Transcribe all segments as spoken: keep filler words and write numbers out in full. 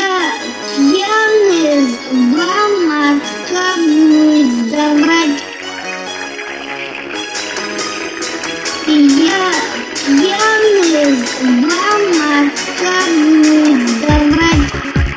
Я пьяный с вами отказываюсь давать. Я пьяный с вами отказываюсь давать.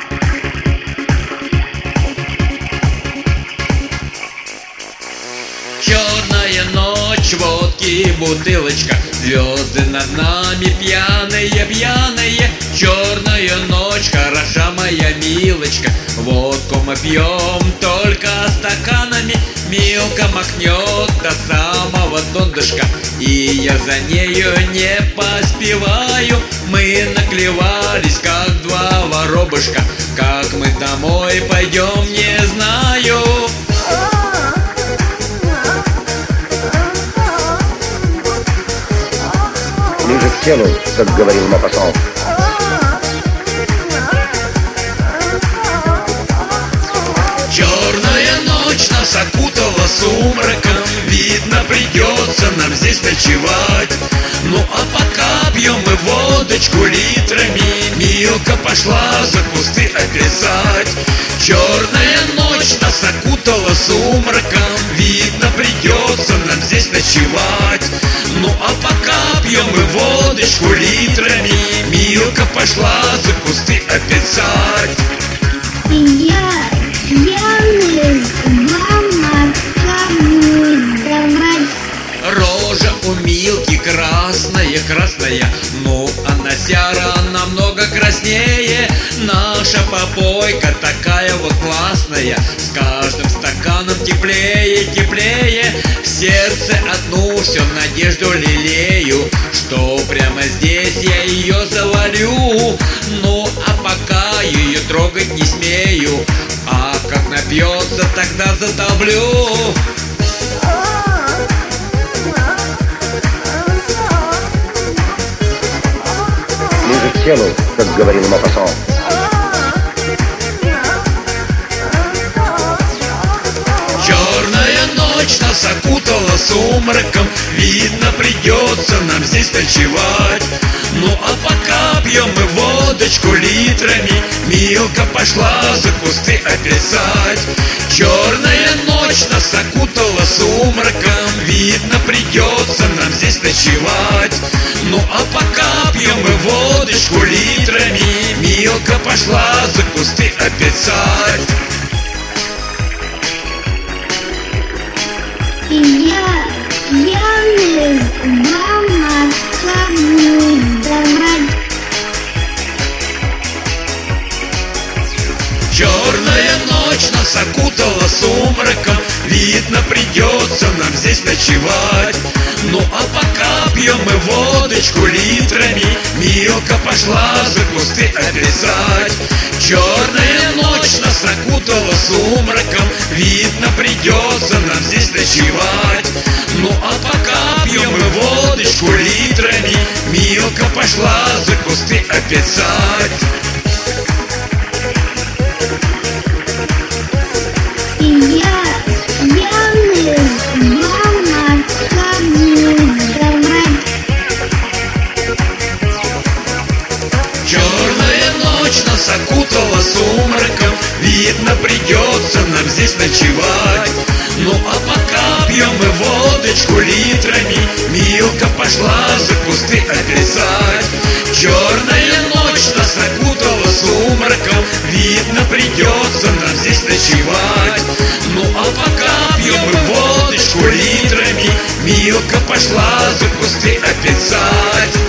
Черная ночь, водки, бутылочка, звезды над нами пьяные, пьяные. Черная ночь, хороша моя милочка, водку мы пьем только стаканами. Милка макнет до самого донышка, и я за нею не поспеваю. Мы наклевались, как два воробушка, как мы домой пойдем, не знаю. Ближе к телу, как говорил Мопассан. Черная ночь нас окутала сумраком, видно, придется нам здесь ночевать. Ну а пока пьем мы водочку литрами, Милка пошла за кусты описать. Черная ночь нас окутала сумраком, видно, придется нам здесь ночевать. Ну а пока пьем мы водочку литрами, Милка пошла за кусты описать. Я пьяный с вами отказываюсь давать. Рожа у Милки красная, красная, ну а Насяра намного краснее. Наша попойка такая вот классная, с каждым стаканом теплее, теплее. В сердце одну все надежду лелею, что прямо здесь я ее завалю. Ну а пока ее трогать не смею, а как напьется, тогда затоплю. Ближе к телу, как говорил Мопассан. Черная ночь нас окутала сумраком, видно, придется нам здесь ночевать. Ну а пока пьем мы водочку литрами, Милка пошла за кусты описать. Черная ночь нас окутала сумраком, видно, придется нам здесь ночевать. Ну а пока пьем мы водочку литрами, Милка пошла за кусты описать. Я пьяный с вами отказываюсь давать. Черная ночь нас окутала сумраком, видно, придется нам здесь ночевать. Ну а пока пьем мы водочку литрами, Милка пошла за кусты описать. Черная ночь нас окутала сумраком, видно, придется нам здесь ночевать. Ну а пока пьем мы водочку литрами, Милка пошла за кусты описать. Я пьяный с вами отказываюсь давать. Черная ночь нас окутала сумраком, видно, придется нам здесь ночевать. Ну а пока пьем мы водочку литрами, Милка пошла за кусты описать. Черная ночь нас окутала сумраком, видно, придется нам здесь ночевать. Ну а пока пьем мы водочку литрами, Милка пошла за кусты описать.